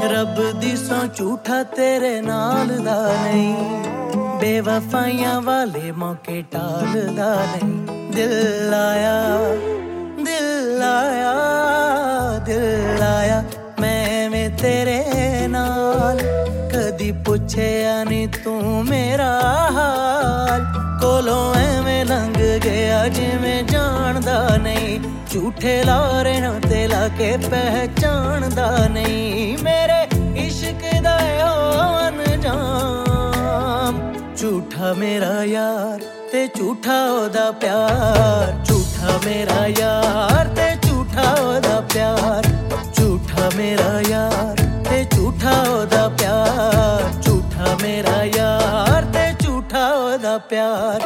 रब दी सौ झूठा तेरे नाल दा नहीं, बेवफाइयां वाले मौके टालदा नहीं। दिल आया दिल आया दिल आया मैं तेरे नाल, कदी पुछया नहीं तू मेरा हाल। कोलों एवें लंघ गया जिवें जानदा नहीं, झूठे लारे ते लाके पहचानदा नहीं। मेरे इश्क दा अनजाम, झूठा मेरा यार ते झूठा ओदा प्यार। झूठा मेरा यार ते झूठा ओदा प्यार। झूठा मेरा यार ते झूठा ओदा प्यार। झूठा मेरा यार ते झूठा ओदा प्यार।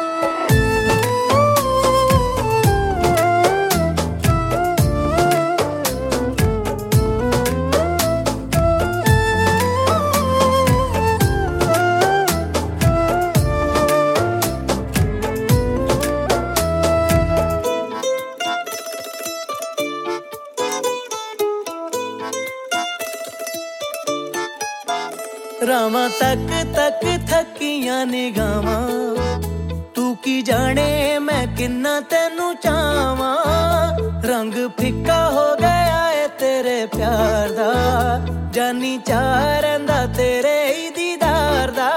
रामा तक तक थकियां निगावां, तू की जाने मैं किन्ना तेनू चावां। रंग फिक्का हो गया है तेरे प्यार दा, जानी चाह रहिंदा तेरे ही दीदार दा।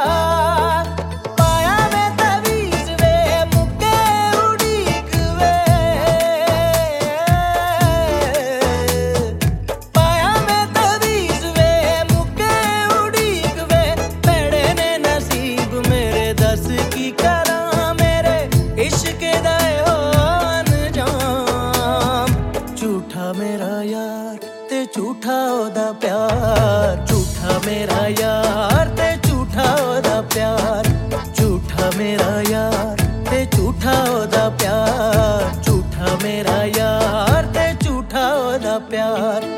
झूठा मेरा यार ते झूठा ओदा प्यार। झूठा मेरा यार ते झूठा ओदा प्यार। झूठा मेरा यार ते झूठा ओदा प्यार। झूठा मेरा यार ते झूठा ओदा प्यार।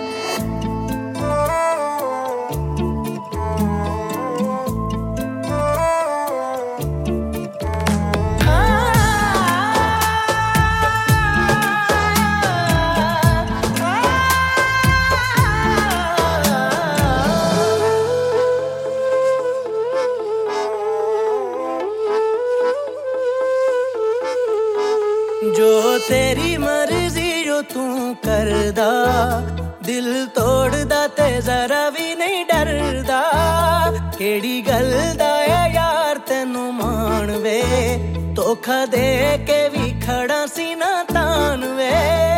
जो तेरी मर्जी जो तू करदा, दिल तोड़दा ते जरा भी नहीं डरदा। केड़ी गल दा यार तेनू मान वे, धोखा दे के भी खड़ा सी ना तान वे।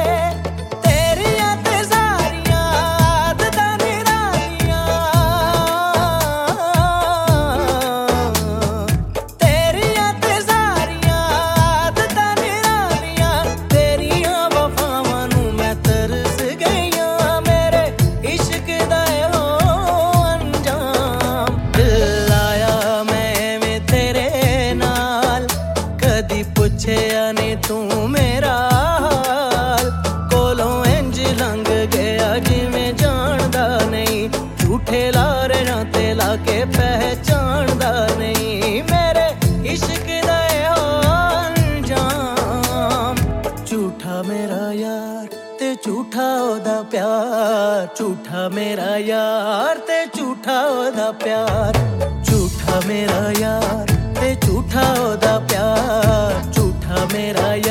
पुछया नहीं तू मेरा हाल, कोलों इंज लंघ गया जिवें जानदा नहीं। झूठे लारे ते लाके पहचानदा नहीं, मेरे इश्क दा अंजाम। झूठा मेरा यार ते झूठा ओदा प्यार। झूठा मेरा यार ते झूठा ओदा प्यार। झूठा मेरा यार ते झूठा ओदा प्यार। झूठा मेरा यार।